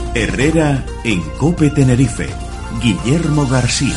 Herrera en COPE Tenerife. Guillermo García.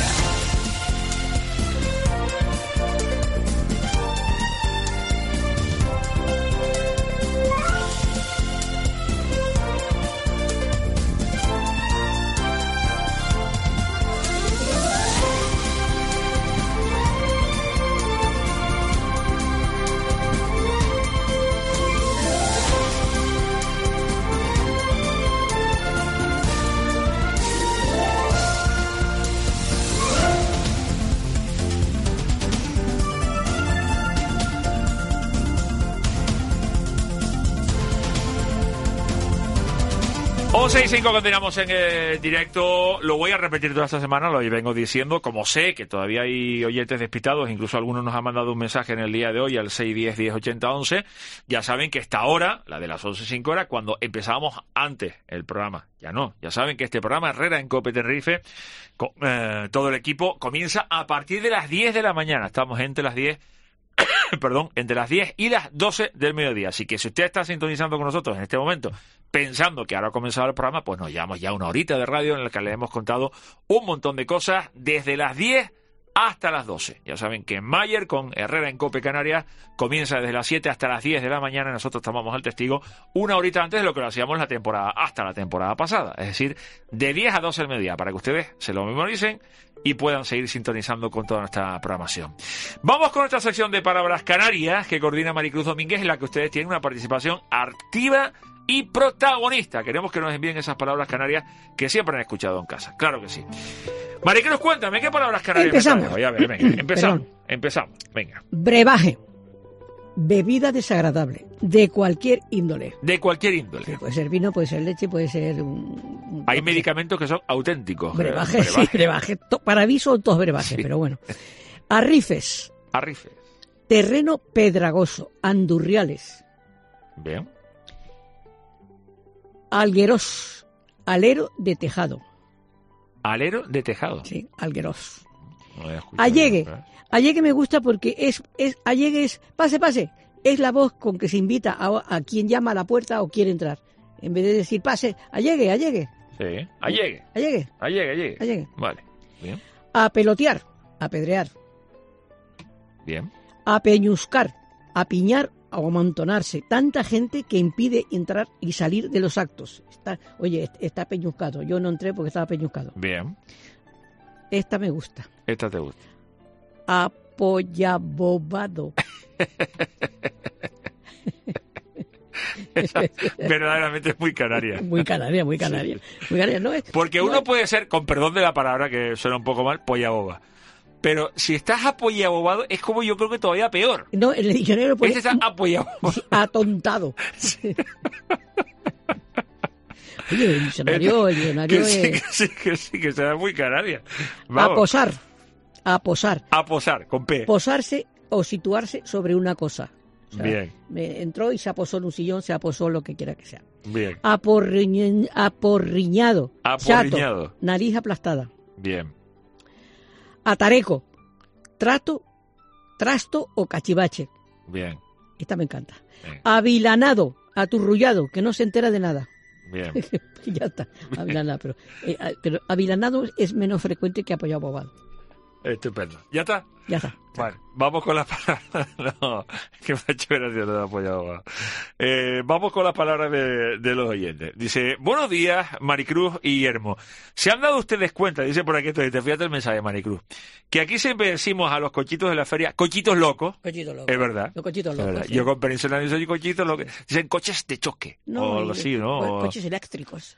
Continuamos en el directo. Lo voy a repetir toda esta semana, lo vengo diciendo. Como sé que todavía hay oyentes despistados, incluso algunos nos han mandado un mensaje en el día de hoy al 610-1080-11. Ya saben que esta hora, la de las 11:05 horas, cuando empezábamos antes el programa, ya saben que este programa Herrera en COPE Tenerife, todo el equipo comienza a partir de las 10 de la mañana. Estamos entre las 10 entre las 10 y las 12 del mediodía. Así que si usted está sintonizando con nosotros en este momento, pensando que ahora ha comenzado el programa, pues nos llevamos ya una horita de radio en la que le hemos contado un montón de cosas desde las 10 hasta las 12. Ya saben que Mayer con Herrera en COPE Canarias comienza desde las 7 hasta las 10 de la mañana. Nosotros tomamos el testigo una horita antes de lo que lo hacíamos hasta la temporada pasada. Es decir, de 10 a 12 del mediodía, para que ustedes se lo memoricen y puedan seguir sintonizando con toda nuestra programación. Vamos con nuestra sección de Palabras Canarias que coordina Maricruz Domínguez, en la que ustedes tienen una participación activa y protagonista. Queremos que nos envíen esas palabras canarias que siempre han escuchado en casa. Claro que sí. Maricruz, cuéntame, ¿qué palabras canarias? Empezamos. Empezamos. Venga. Brebaje. Bebida desagradable. De cualquier índole. De cualquier índole. Sí, puede ser vino, puede ser leche, puede ser Hay medicamentos que son auténticos. Brebaje, sí, brebaje. Para mí son todos brebajes, sí. Pero bueno. Arrifes. Terreno pedragoso. Andurriales. Bien. Algueros. Alero de tejado. ¿Alero de tejado? Sí, algueros. Allegue. Allegue me gusta porque allegue es pase. Es la voz con que se invita a quien llama a la puerta o quiere entrar. En vez de decir pase, allegue. Sí, allegue. Vale, bien. Apelotear, apedrear. Bien. Apeñuscar, apiñar o amontonarse. Tanta gente que impide entrar y salir de los actos. Está peñuscado. Yo no entré porque estaba peñuscado. Bien. Esta me gusta. Esta te gusta. Apoyabobado. Esa verdaderamente es muy canaria. Muy canaria. Sí. ¿No es? Porque uno puede ser, con perdón de la palabra que suena un poco mal, pollaboba. Pero si estás apoyabobado, es como yo creo que todavía peor. No, en el diccionario pone... Este está apoyabobado. Atontado. Sí. Oye, el diccionario que sí, que será muy canaria. Vamos. Aposar, con P. Posarse o situarse sobre una cosa. O sea, bien. Entró y se aposó en un sillón, se aposó lo que quiera que sea. Bien. Aporriñado. Chato, nariz aplastada. Bien. Atareco. Trasto o cachivache. Bien. Esta me encanta. Bien. Avilanado, aturrullado, que no se entera de nada. Bien. Ya está, avilanado. Pero avilanado es menos frecuente que apoyabobado. Estupendo. ¿Ya está? Ya está. Vale, vamos con las palabras. No, que me ha hecho gracia, no he apoyado. Vamos con las palabras de los oyentes. Dice, buenos días, Maricruz y Guillermo. ¿Se han dado ustedes cuenta, dice por aquí, te fíjate el mensaje, Maricruz, que aquí siempre decimos a los cochitos de la feria, cochitos locos? Cochitos locos. Es verdad. Los cochitos locos. Sí. Yo con peninsulano soy cochitos locos. Dicen coches de choque. No, o algo así, ¿no? Coches eléctricos.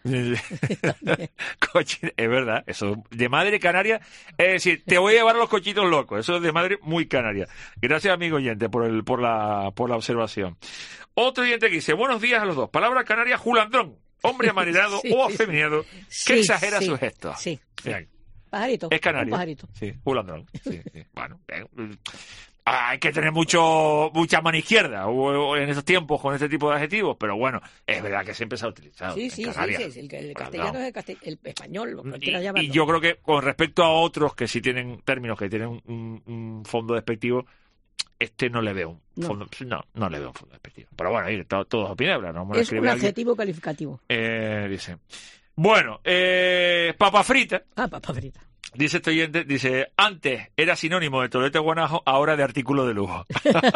Es verdad. Eso de madre canaria. Es decir, te voy a llevar a los cochitos locos. Eso es de madre muy canaria. Gracias, amigo oyente, por la observación. Otro oyente que dice, buenos días a los dos. Palabra canaria, julandrón. Hombre amanerado o afeminado que exagera sus gestos. Sí. Bien. Pajarito. Es canario. Un pajarito. Sí, julandrón. Sí. Bueno, hay que tener mucha mano izquierda o en esos tiempos con este tipo de adjetivos, pero bueno, es verdad que siempre se ha utilizado. Sí. El castellano es el español. Y yo creo que con respecto a otros que sí tienen términos que tienen un fondo despectivo, no le veo un fondo, no le veo un fondo despectivo. Pero bueno, todos opinables, ¿no? Es un adjetivo calificativo. Dice, Bueno, papa frita. Papa frita. Dice este oyente, dice, antes era sinónimo de tolete guanajo, ahora de artículo de lujo.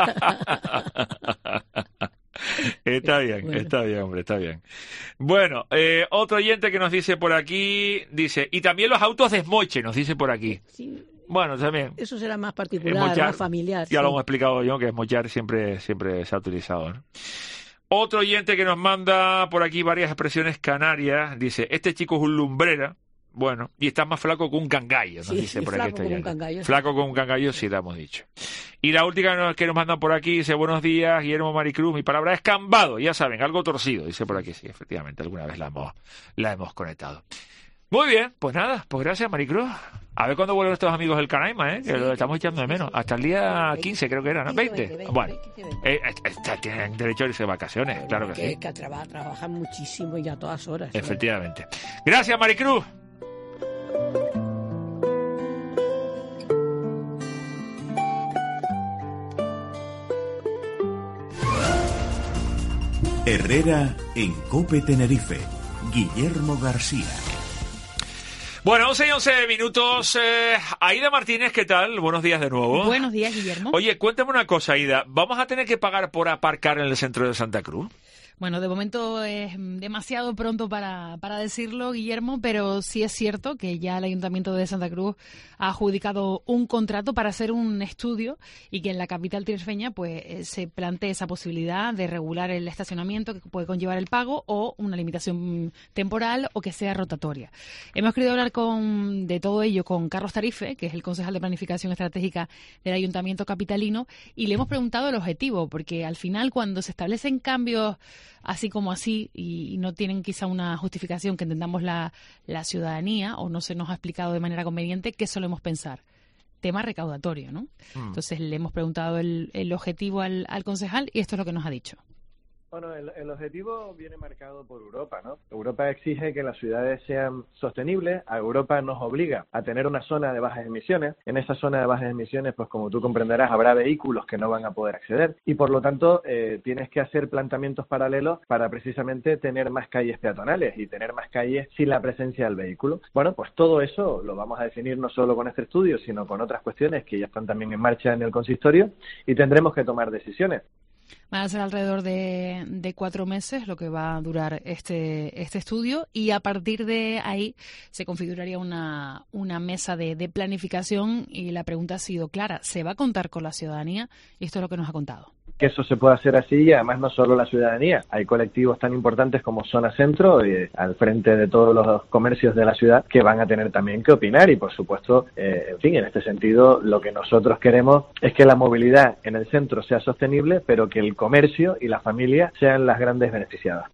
Está bien, bueno. Está bien, hombre, está bien. Bueno, otro oyente que nos dice por aquí, dice, y también los autos desmoche, nos dice por aquí. Sí. Bueno, también. Eso será más particular, más familiar. Ya lo hemos explicado yo, que desmochar siempre se ha utilizado, ¿no? Otro oyente que nos manda por aquí varias expresiones canarias, dice, este chico es un lumbrera. Bueno, y está más flaco que un cangallo, nos dice por aquí. Flaco como un cangallo, sí, lo hemos dicho. Y la última que nos mandan por aquí dice, buenos días, Guillermo Maricruz, mi palabra es cambado, ya saben, algo torcido, dice por aquí, sí, efectivamente, alguna vez la hemos conectado. Muy bien, pues nada, pues gracias, Maricruz. A ver cuándo vuelven estos amigos del Canaima, que lo estamos echando de menos. Hasta el día 15 creo que era, ¿no? 20. Bueno, tienen derecho a irse de vacaciones, claro que sí. Que trabajan muchísimo y a todas horas. Efectivamente. Gracias, Maricruz. Herrera en COPE Tenerife. Guillermo García. Bueno, 11 y 11 minutos. Aida Martínez, ¿qué tal? Buenos días de nuevo. Buenos días, Guillermo. Oye, cuéntame una cosa, Aida. ¿Vamos a tener que pagar por aparcar en el centro de Santa Cruz? Bueno, de momento es demasiado pronto para decirlo, Guillermo, pero sí es cierto que ya el Ayuntamiento de Santa Cruz ha adjudicado un contrato para hacer un estudio y que en la capital tinerfeña pues se plantee esa posibilidad de regular el estacionamiento que puede conllevar el pago o una limitación temporal o que sea rotatoria. Hemos querido hablar de todo ello con Carlos Tarife, que es el concejal de Planificación Estratégica del Ayuntamiento capitalino, y le hemos preguntado el objetivo, porque al final cuando se establecen cambios así como así y no tienen quizá una justificación que entendamos la ciudadanía o no se nos ha explicado de manera conveniente, ¿qué solemos pensar? Tema recaudatorio, ¿no? Entonces le hemos preguntado el objetivo al concejal y esto es lo que nos ha dicho. Bueno, el objetivo viene marcado por Europa, ¿no? Europa exige que las ciudades sean sostenibles, a Europa nos obliga a tener una zona de bajas emisiones. En esa zona de bajas emisiones, pues como tú comprenderás, habrá vehículos que no van a poder acceder y por lo tanto tienes que hacer planteamientos paralelos para precisamente tener más calles peatonales y tener más calles sin la presencia del vehículo. Bueno, pues todo eso lo vamos a definir no solo con este estudio, sino con otras cuestiones que ya están también en marcha en el consistorio y tendremos que tomar decisiones. Van a ser alrededor de 4 meses lo que va a durar este estudio y a partir de ahí se configuraría una mesa de planificación y la pregunta ha sido clara, ¿se va a contar con la ciudadanía? Y esto es lo que nos ha contado. Que eso se pueda hacer así y además no solo la ciudadanía. Hay colectivos tan importantes como Zona Centro, al frente de todos los comercios de la ciudad, que van a tener también que opinar y por supuesto, en fin, en este sentido lo que nosotros queremos es que la movilidad en el centro sea sostenible, pero que el comercio y la familia sean las grandes beneficiadas.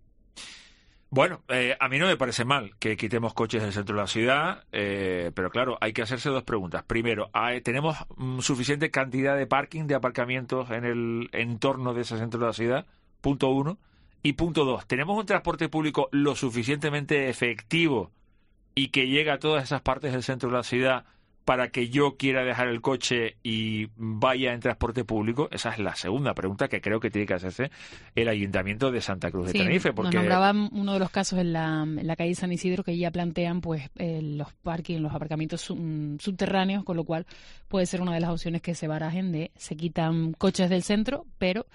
Bueno, a mí no me parece mal que quitemos coches del centro de la ciudad, pero claro, hay que hacerse dos preguntas. Primero, ¿tenemos suficiente cantidad de parking, de aparcamientos en el entorno de ese centro de la ciudad? Punto 1. Y punto 2, ¿tenemos un transporte público lo suficientemente efectivo y que llega a todas esas partes del centro de la ciudad para que yo quiera dejar el coche y vaya en transporte público? Esa es la segunda pregunta que creo que tiene que hacerse el Ayuntamiento de Santa Cruz de Tenerife. Porque nos nombraban uno de los casos en la calle San Isidro que ya plantean pues los aparcamientos subterráneos, con lo cual puede ser una de las opciones que se barajen se quitan coches del centro, pero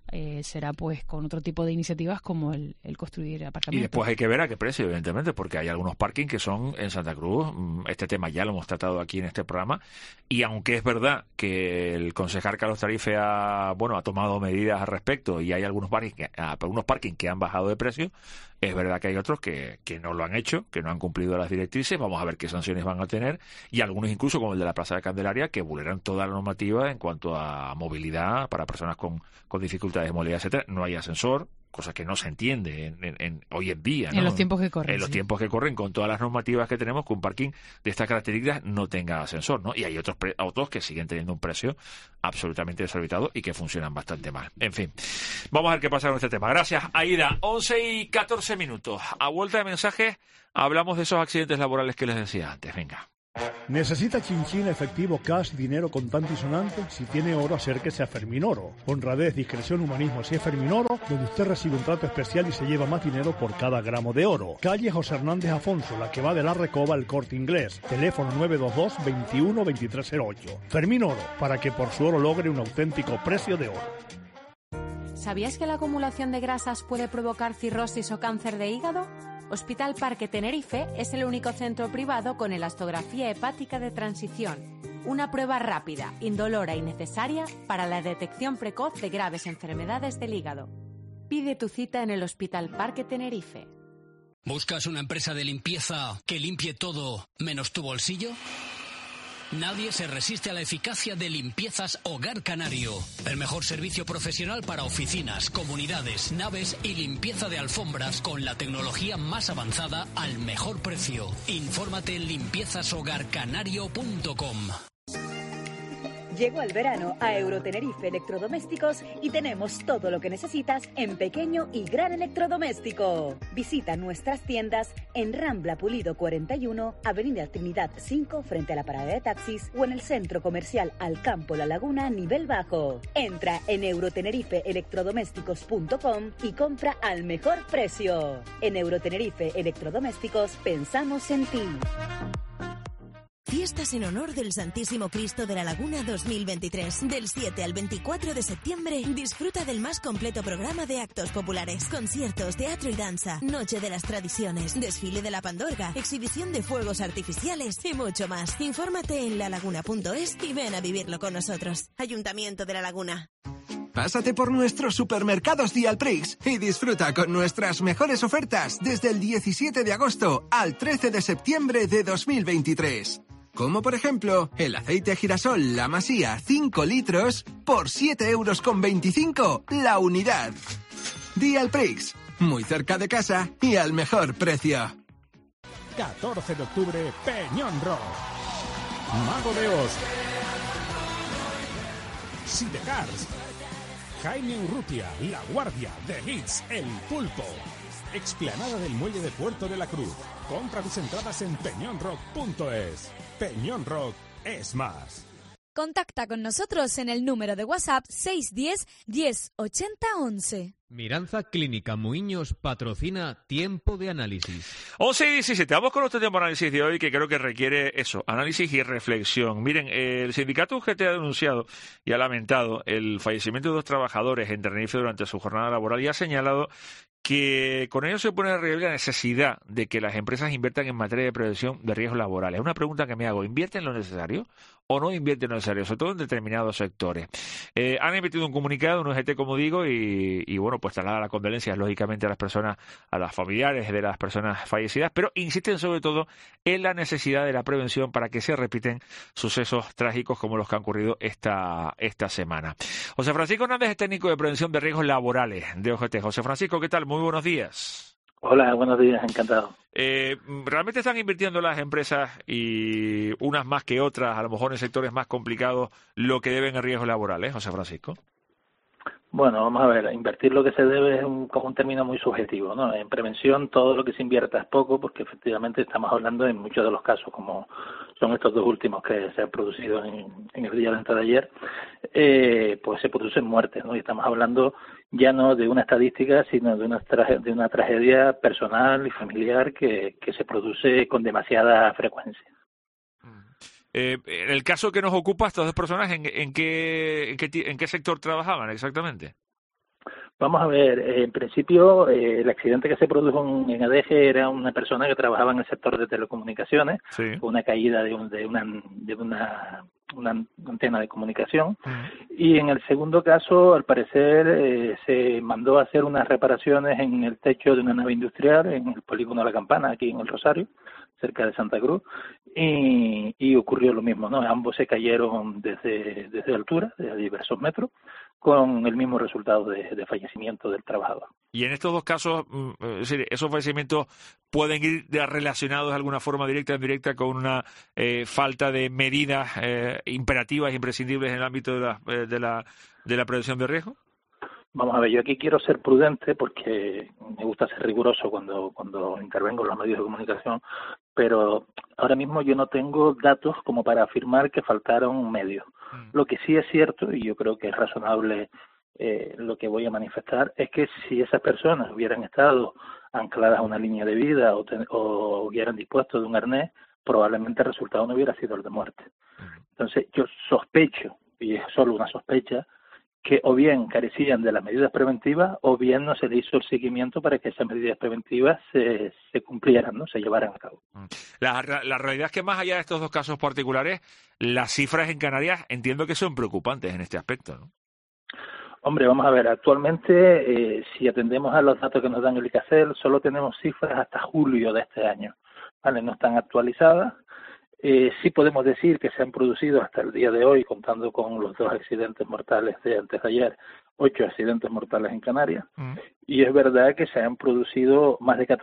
será pues con otro tipo de iniciativas como el construir aparcamientos. Y después hay que ver a qué precio, evidentemente, porque hay algunos parking que son en Santa Cruz. Este tema ya lo hemos tratado aquí en este programa y aunque es verdad que el concejal Carlos Tarife ha tomado medidas al respecto y hay algunos parking que han bajado de precio, es verdad que hay otros que no lo han hecho, que no han cumplido las directrices. Vamos a ver qué sanciones van a tener y algunos incluso como el de la Plaza de Candelaria que vulneran toda la normativa en cuanto a movilidad para personas con dificultades de movilidad, etcétera. No hay ascensor, cosa que no se entiende hoy en día, ¿no? En los tiempos que corren. En los tiempos que corren, con todas las normativas que tenemos, que un parking de estas características no tenga ascensor, ¿no? Y hay otros autos que siguen teniendo un precio absolutamente desorbitado y que funcionan bastante mal. En fin, vamos a ver qué pasa con este tema. Gracias, Aida. 11 y 14 minutos. A vuelta de mensajes, hablamos de esos accidentes laborales que les decía antes. Venga. ¿Necesita chinchín, efectivo, cash, dinero contante y sonante? Si tiene oro, acérquese a Ferminoro. Honradez, discreción, humanismo. Si es Ferminoro, donde usted recibe un trato especial y se lleva más dinero por cada gramo de oro. Calle José Hernández Afonso, la que va de la Recoba al Corte Inglés. Teléfono 922 21 2308. Ferminoro, para que por su oro logre un auténtico precio de oro. ¿Sabías que la acumulación de grasas puede provocar cirrosis o cáncer de hígado? Hospital Parque Tenerife es el único centro privado con elastografía hepática de transición, una prueba rápida, indolora y necesaria para la detección precoz de graves enfermedades del hígado. Pide tu cita en el Hospital Parque Tenerife. ¿Buscas una empresa de limpieza que limpie todo menos tu bolsillo? Nadie se resiste a la eficacia de Limpiezas Hogar Canario. El mejor servicio profesional para oficinas, comunidades, naves y limpieza de alfombras con la tecnología más avanzada al mejor precio. Infórmate en limpiezashogarcanario.com. Llegó el verano a Eurotenerife Electrodomésticos y tenemos todo lo que necesitas en pequeño y gran electrodoméstico. Visita nuestras tiendas en Rambla Pulido 41, Avenida Trinidad 5, frente a la parada de taxis, o en el Centro Comercial Alcampo La Laguna, nivel bajo. Entra en eurotenerifeelectrodomésticos.com y compra al mejor precio. En Eurotenerife Electrodomésticos pensamos en ti. Fiestas en honor del Santísimo Cristo de la Laguna 2023. Del 7 al 24 de septiembre, disfruta del más completo programa de actos populares, conciertos, teatro y danza, Noche de las Tradiciones, desfile de la Pandorga, exhibición de fuegos artificiales y mucho más. Infórmate en lalaguna.es y ven a vivirlo con nosotros. Ayuntamiento de La Laguna. Pásate por nuestros supermercados Dialprix y disfruta con nuestras mejores ofertas desde el 17 de agosto al 13 de septiembre de 2023. Como por ejemplo, el aceite girasol La Masía 5 litros por 7,25 € la unidad. Dialprix, muy cerca de casa y al mejor precio. 14 de octubre, Peñón Rock. Mago de Oz. Sidecars. Jaime Urrutia, La Guardia, The Hits, El Pulpo. Explanada del Muelle de Puerto de la Cruz. Compra tus entradas en peñonrock.es. Peñón Rock es más. Contacta con nosotros en el número de WhatsApp 610 10 80 11. Miranza Clínica Muiños patrocina Tiempo de Análisis. 11 y 17. Vamos con nuestro tiempo de análisis de hoy, que creo que requiere eso, análisis y reflexión. Miren, el sindicato UGT ha denunciado y ha lamentado el fallecimiento de 2 trabajadores en Tenerife durante su jornada laboral y ha señalado que con ello se pone en relieve la necesidad de que las empresas inviertan en materia de prevención de riesgos laborales. Es una pregunta que me hago. ¿Invierten lo necesario o no invierten lo necesario? Sobre todo en determinados sectores. Han emitido un comunicado, un UGT, como digo, y bueno, pues traslada las condolencias, lógicamente, a las personas, a las familiares de las personas fallecidas, pero insisten sobre todo en la necesidad de la prevención para que se repiten sucesos trágicos como los que han ocurrido esta semana. José Francisco Hernández es técnico de prevención de riesgos laborales de UGT. José Francisco, ¿qué tal? Muy buenos días. Hola, buenos días, encantado. ¿Realmente están invirtiendo las empresas, y unas más que otras, a lo mejor en sectores más complicados, lo que deben en riesgos laborales, José Francisco? Bueno, vamos a ver, invertir lo que se debe es como un término muy subjetivo, ¿no? En prevención todo lo que se invierta es poco, porque efectivamente estamos hablando en muchos de los casos, como son estos 2 últimos que se han producido en el día de antes de ayer, pues se producen muertes, ¿no? Y estamos hablando ya no de una estadística, sino de una tragedia personal y familiar que se produce con demasiada frecuencia. En el caso que nos ocupa, estas 2 personas, ¿en qué sector trabajaban exactamente? Vamos a ver, en principio el accidente que se produjo en ADG era una persona que trabajaba en el sector de telecomunicaciones, sí, una caída de una antena de comunicación, y en el segundo caso, al parecer, se mandó a hacer unas reparaciones en el techo de una nave industrial en el polígono La Campana, aquí en el Rosario, cerca de Santa Cruz, y ocurrió lo mismo, ¿no? Ambos se cayeron desde altura, de diversos metros, con el mismo resultado de fallecimiento del trabajador. Y en estos 2 casos, es decir, esos fallecimientos pueden ir relacionados de alguna forma directa o indirecta con una falta de medidas imperativas e imprescindibles en el ámbito de la prevención de riesgo. Vamos a ver, yo aquí quiero ser prudente porque me gusta ser riguroso cuando intervengo en los medios de comunicación, pero ahora mismo yo no tengo datos como para afirmar que faltaron medios. Lo que sí es cierto, y yo creo que es razonable lo que voy a manifestar, es que si esas personas hubieran estado ancladas a una línea de vida o hubieran dispuesto de un arnés, probablemente el resultado no hubiera sido el de muerte. Entonces yo sospecho, y es solo una sospecha, que o bien carecían de las medidas preventivas o bien no se le hizo el seguimiento para que esas medidas preventivas se cumplieran, ¿no? Se llevaran a cabo. La realidad es que más allá de estos dos casos particulares, las cifras en Canarias entiendo que son preocupantes en este aspecto, ¿no? Hombre, vamos a ver, actualmente si atendemos a los datos que nos dan el ICACEL, solo tenemos cifras hasta julio de este año, ¿vale? No están actualizadas. Sí podemos decir que se han producido hasta el día de hoy, contando con los 2 accidentes mortales de antes de ayer, 8 accidentes mortales en Canarias. Y es verdad que se han producido más de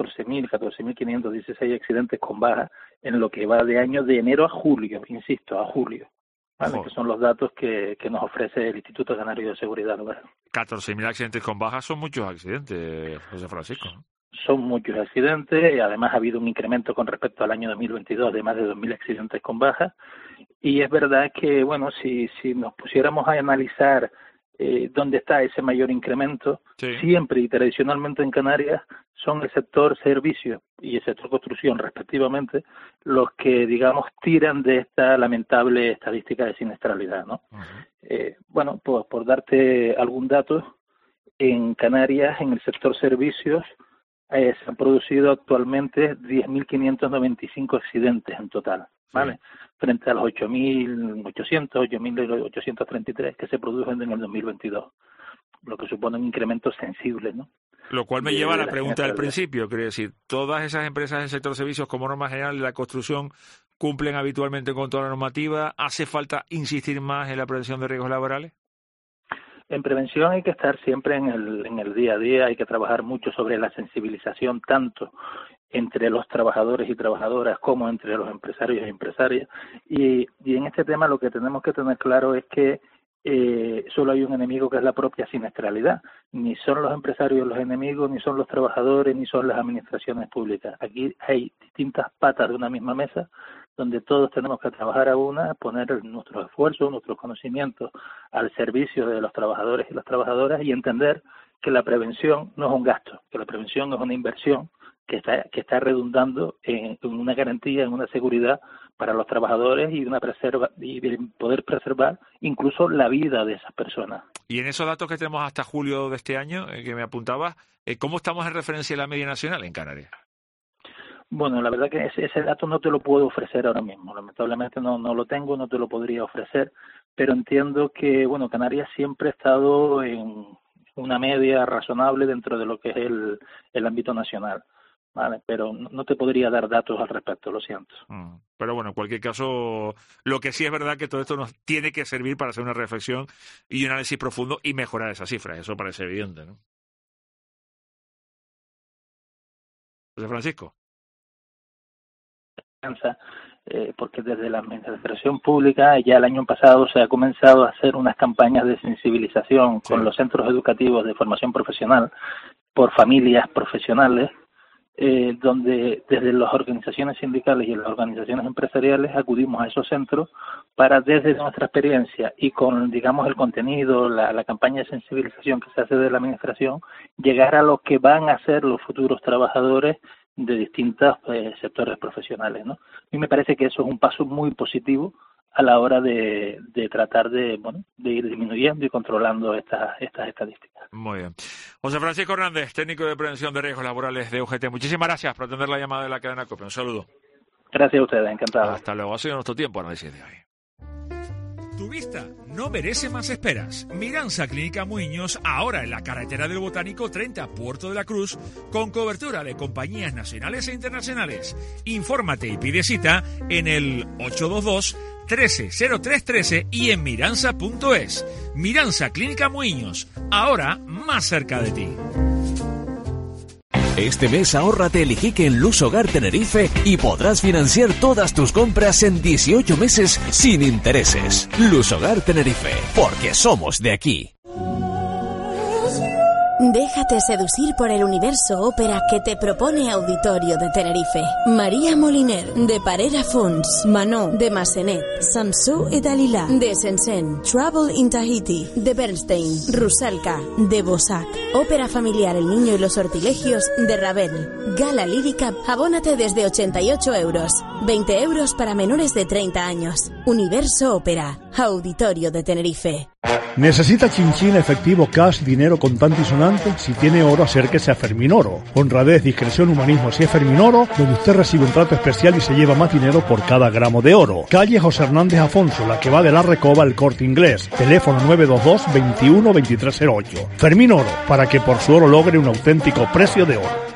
14.516 accidentes con baja en lo que va de año de enero a julio, insisto, a julio. ¿Vale? Que son los datos que nos ofrece el Instituto Canario de Seguridad Laboral. 14.000 accidentes con baja son muchos accidentes, José Francisco, ¿no? Son muchos accidentes y además ha habido un incremento con respecto al año 2022 de más de 2.000 accidentes con baja. Y es verdad que, bueno, si nos pusiéramos a analizar dónde está ese mayor incremento, siempre y tradicionalmente en Canarias son el sector servicios y el sector construcción, respectivamente, los que, digamos, tiran de esta lamentable estadística de siniestralidad, ¿no? Bueno, pues por darte algún dato, en Canarias, en el sector servicios, se han producido actualmente 10.595 accidentes en total, ¿vale? Frente a los 8.800, 8.833 que se produjeron en el 2022, lo que supone un incremento sensible, ¿no? Lo cual me lleva a la pregunta del principio, quiero decir, ¿todas esas empresas del sector servicios, como norma general de la construcción, cumplen habitualmente con toda la normativa? ¿Hace falta insistir más en la prevención de riesgos laborales? En prevención hay que estar siempre en el día a día, hay que trabajar mucho sobre la sensibilización, tanto entre los trabajadores y trabajadoras como entre los empresarios y empresarias. Y en este tema lo que tenemos que tener claro es que solo hay un enemigo, que es la propia siniestralidad. Ni son los empresarios los enemigos, ni son los trabajadores, ni son las administraciones públicas. Aquí hay distintas patas de una misma mesa, donde todos tenemos que trabajar a una, poner nuestros esfuerzos, nuestros conocimientos al servicio de los trabajadores y las trabajadoras y entender que la prevención no es un gasto, que la prevención es una inversión que está redundando en una garantía, en una seguridad para los trabajadores y poder preservar incluso la vida de esas personas. Y en esos datos que tenemos hasta julio de este año, que me apuntaba, ¿cómo estamos en referencia a la media nacional en Canarias? Bueno, la verdad que ese dato no te lo puedo ofrecer ahora mismo. Lamentablemente no lo tengo, no te lo podría ofrecer, pero entiendo que, bueno, Canarias siempre ha estado en una media razonable dentro de lo que es el ámbito nacional. Vale, pero no te podría dar datos al respecto, lo siento. Pero bueno, en cualquier caso, lo que sí es verdad que todo esto nos tiene que servir para hacer una reflexión y un análisis profundo y mejorar esas cifras. Eso parece evidente, ¿no? José Francisco. Porque desde la administración pública ya el año pasado se ha comenzado a hacer unas campañas de sensibilización con los centros educativos de formación profesional por familias profesionales, donde desde las organizaciones sindicales y las organizaciones empresariales acudimos a esos centros para, desde nuestra experiencia y con, digamos, el contenido, la campaña de sensibilización que se hace de la administración, llegar a lo que van a ser los futuros trabajadores de distintos sectores profesionales, ¿no? A mí me parece que eso es un paso muy positivo a la hora de tratar de ir disminuyendo y controlando estas estadísticas. Muy bien. José Francisco Hernández, técnico de prevención de riesgos laborales de UGT. Muchísimas gracias por atender la llamada de la cadena COPE. Un saludo. Gracias a ustedes, encantado. Hasta luego. Ha sido nuestro tiempo análisis de hoy. Tu vista no merece más esperas. Miranza Clínica Muiños, ahora en la carretera del Botánico 30, Puerto de la Cruz, con cobertura de compañías nacionales e internacionales. Infórmate y pide cita en el 822-130313 y en miranza.es. Miranza Clínica Muiños, ahora más cerca de ti. Este mes ahórrate el Iquique en Luz Hogar Tenerife y podrás financiar todas tus compras en 18 meses sin intereses. Luz Hogar Tenerife, porque somos de aquí. Déjate seducir por el universo ópera que te propone Auditorio de Tenerife. María Moliner, de Parera Fons, Manon, de Massenet, Samsú y Dalila, de Sensen, Trouble in Tahiti, de Bernstein, Rusalka, de Bosac, Ópera Familiar El Niño y los Sortilegios, de Ravel, Gala Lírica, abónate desde 88 euros, 20 euros para menores de 30 años. Universo Ópera, Auditorio de Tenerife. ¿Necesita chinchín, efectivo, cash, dinero contante y sonante? Si tiene oro, acérquese a Ferminoro. Honradez, discreción, humanismo, si es Ferminoro, donde usted recibe un trato especial y se lleva más dinero por cada gramo de oro. Calle José Hernández Afonso, la que va de la Recoba al Corte Inglés. Teléfono 922 21 2308. Ferminoro, para que por su oro logre un auténtico precio de oro.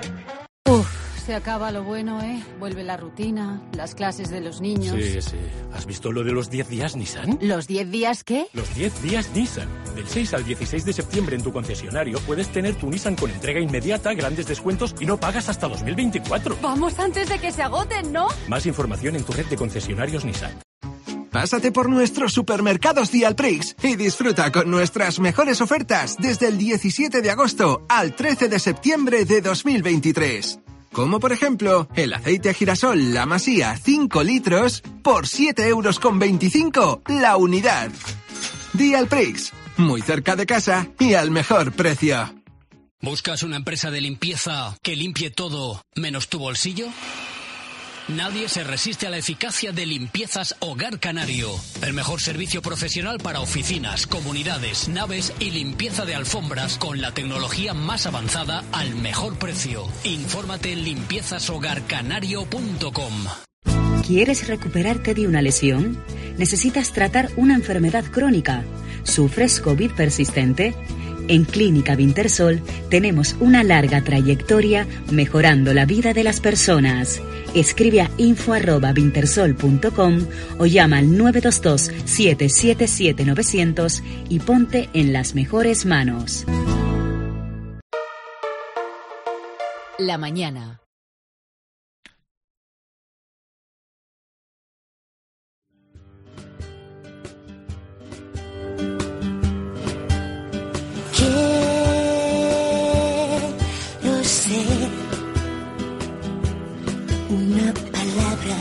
Se acaba lo bueno, ¿eh? Vuelve la rutina, las clases de los niños. Sí, sí. ¿Has visto lo de los 10 días Nissan? ¿Los 10 días qué? Los 10 días Nissan. Del 6 al 16 de septiembre en tu concesionario puedes tener tu Nissan con entrega inmediata, grandes descuentos y no pagas hasta 2024. Vamos antes de que se agoten, ¿no? Más información en tu red de concesionarios Nissan. Pásate por nuestros supermercados Dialprix y disfruta con nuestras mejores ofertas desde el 17 de agosto al 13 de septiembre de 2023. Como por ejemplo, el aceite girasol La Masía 5 litros por 7,25 € la unidad. Dialprix, muy cerca de casa y al mejor precio. ¿Buscas una empresa de limpieza que limpie todo menos tu bolsillo? Nadie se resiste a la eficacia de Limpiezas Hogar Canario. El mejor servicio profesional para oficinas, comunidades, naves y limpieza de alfombras con la tecnología más avanzada al mejor precio. Infórmate en limpiezashogarcanario.com. ¿Quieres recuperarte de una lesión? ¿Necesitas tratar una enfermedad crónica? ¿Sufres COVID persistente? En Clínica Wintersol tenemos una larga trayectoria mejorando la vida de las personas. Escribe a info@wintersol.com o llama al 922 777 900 y ponte en las mejores manos. La mañana. Quiero ser una palabra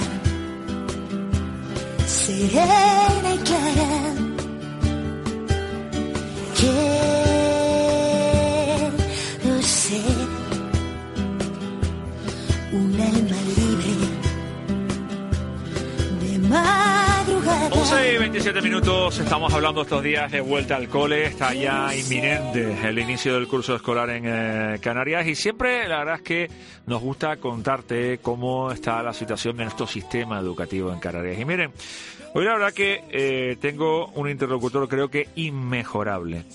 serena y clara. Quiero ser un alma libre de madrugada. 11:27, estamos hablando estos días de vuelta al cole, está ya inminente el inicio del curso escolar en Canarias y siempre la verdad es que nos gusta contarte cómo está la situación de nuestro sistema educativo en Canarias. Y miren, hoy la verdad que tengo un interlocutor creo que inmejorable,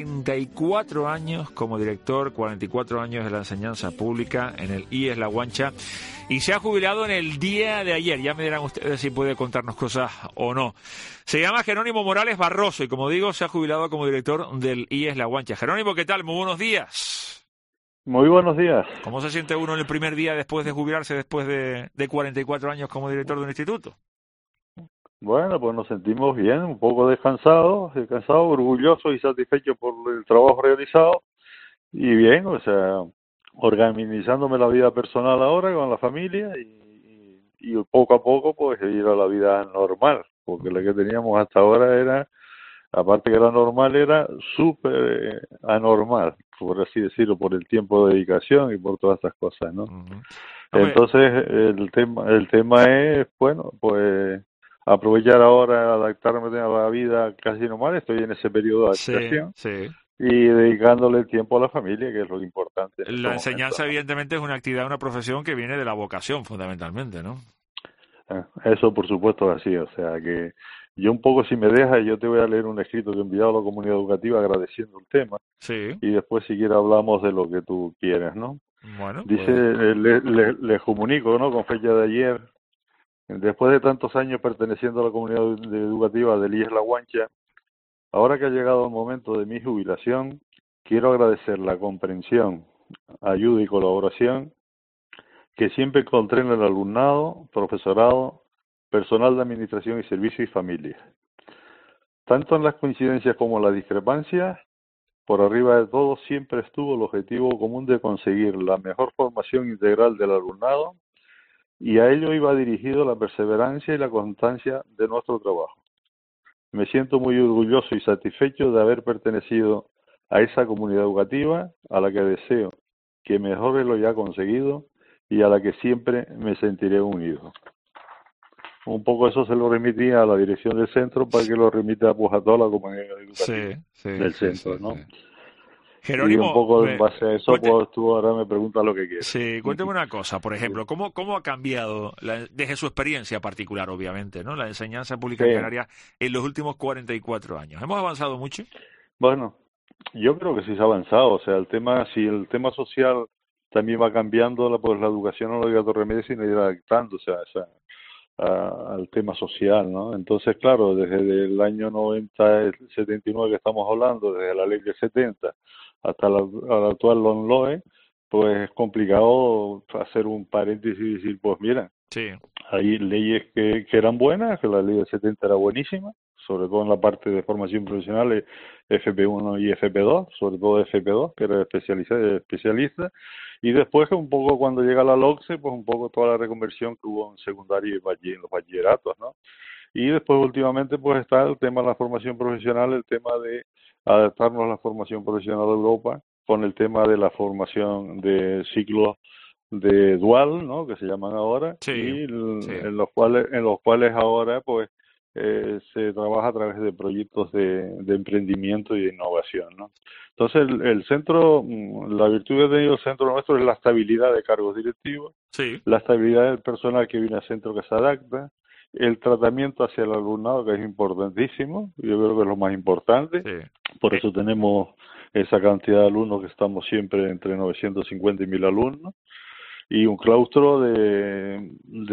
44 años como director, 44 años de la enseñanza pública en el IES La Guancha y se ha jubilado en el día de ayer, ya me dirán ustedes si puede contarnos cosas o no. Se llama Jerónimo Morales Barroso y como digo se ha jubilado como director del IES La Guancha. Jerónimo, ¿qué tal? Muy buenos días. Muy buenos días. ¿Cómo se siente uno en el primer día después de jubilarse, después de 44 años como director de un instituto? Bueno, pues nos sentimos bien, un poco descansados, orgullosos y satisfechos por el trabajo realizado y bien, o sea, organizándome la vida personal ahora con la familia y poco a poco pues ir a la vida normal, porque la que teníamos hasta ahora era, aparte que era normal, era súper anormal, por así decirlo, por el tiempo de dedicación y por todas estas cosas, ¿no? Uh-huh. Entonces el tema es, bueno, pues aprovechar ahora, adaptarme a la vida casi normal, estoy en ese periodo de adaptación y dedicándole tiempo a la familia, que es lo importante. La enseñanza evidentemente es una actividad, una profesión que viene de la vocación fundamentalmente, ¿no? Eso por supuesto es así, o sea que yo un poco si me dejas, yo te voy a leer un escrito que he enviado a la comunidad educativa agradeciendo el tema y después si quieres hablamos de lo que tú quieres, ¿no? Bueno, dice, les comunico, ¿no? Con fecha de ayer. Después de tantos años perteneciendo a la comunidad educativa del IES La Guancha, ahora que ha llegado el momento de mi jubilación, quiero agradecer la comprensión, ayuda y colaboración que siempre encontré en el alumnado, profesorado, personal de administración y servicio y familia. Tanto en las coincidencias como en las discrepancias, por arriba de todo siempre estuvo el objetivo común de conseguir la mejor formación integral del alumnado, y a ello iba dirigido la perseverancia y la constancia de nuestro trabajo. Me siento muy orgulloso y satisfecho de haber pertenecido a esa comunidad educativa a la que deseo que mejore lo ya conseguido y a la que siempre me sentiré unido. Un poco eso se lo remitía a la dirección del centro para que lo remita pues a toda la comunidad educativa del centro, ¿no? Jerónimo, y un poco en base a eso, pues tú ahora me preguntas lo que quieres. Sí, cuénteme una cosa, por ejemplo, ¿cómo ha cambiado, desde su experiencia particular, obviamente, ¿no?, la enseñanza pública en Canarias en los últimos 44 años? ¿Hemos avanzado mucho? Bueno, yo creo que sí se ha avanzado. O sea, si el tema social también va cambiando, pues la educación no lo diga otro remedio sino ir adaptándose al tema social, ¿no? Entonces, claro, desde el año 79 que estamos hablando, desde la ley del 70 hasta la actual LOMLOE, pues es complicado hacer un paréntesis y decir, pues mira, hay leyes que eran buenas, que la ley del 70 era buenísima, sobre todo en la parte de formación profesional, FP1 y FP2, sobre todo FP2, que era especialista, y después un poco cuando llega la LOCSE, pues un poco toda la reconversión que hubo en secundaria y en los bachilleratos, ¿no? Y después últimamente pues está el tema de la formación profesional, el tema de adaptarnos a la formación profesional de Europa, con el tema de la formación de ciclos de dual, ¿no?, que se llaman ahora, en los cuales ahora pues se trabaja a través de proyectos de emprendimiento y de innovación, ¿no? Entonces el centro, la virtud que ha tenido el centro nuestro es la estabilidad de cargos directivos, la estabilidad del personal que viene al centro que se adapta, el tratamiento hacia el alumnado, que es importantísimo, yo creo que es lo más importante, por eso tenemos esa cantidad de alumnos que estamos siempre entre 950 y 1000 alumnos, y un claustro de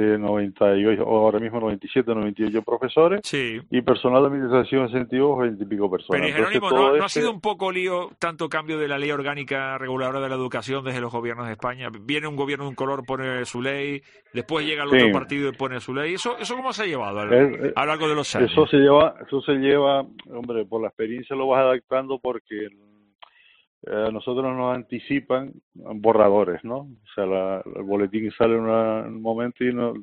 98, ahora mismo 97, 98 profesores, y personal de administración incentivos 20 y pico personas. Pero Jerónimo, ¿no ha sido un poco lío tanto cambio de la ley orgánica reguladora de la educación desde los gobiernos de España? Viene un gobierno de un color, pone su ley, después llega el otro partido y pone su ley. ¿Eso cómo se ha llevado a lo largo de los años? Eso se lleva, hombre, por la experiencia lo vas adaptando porque nosotros nos anticipan borradores, ¿no? O sea, el boletín sale en un momento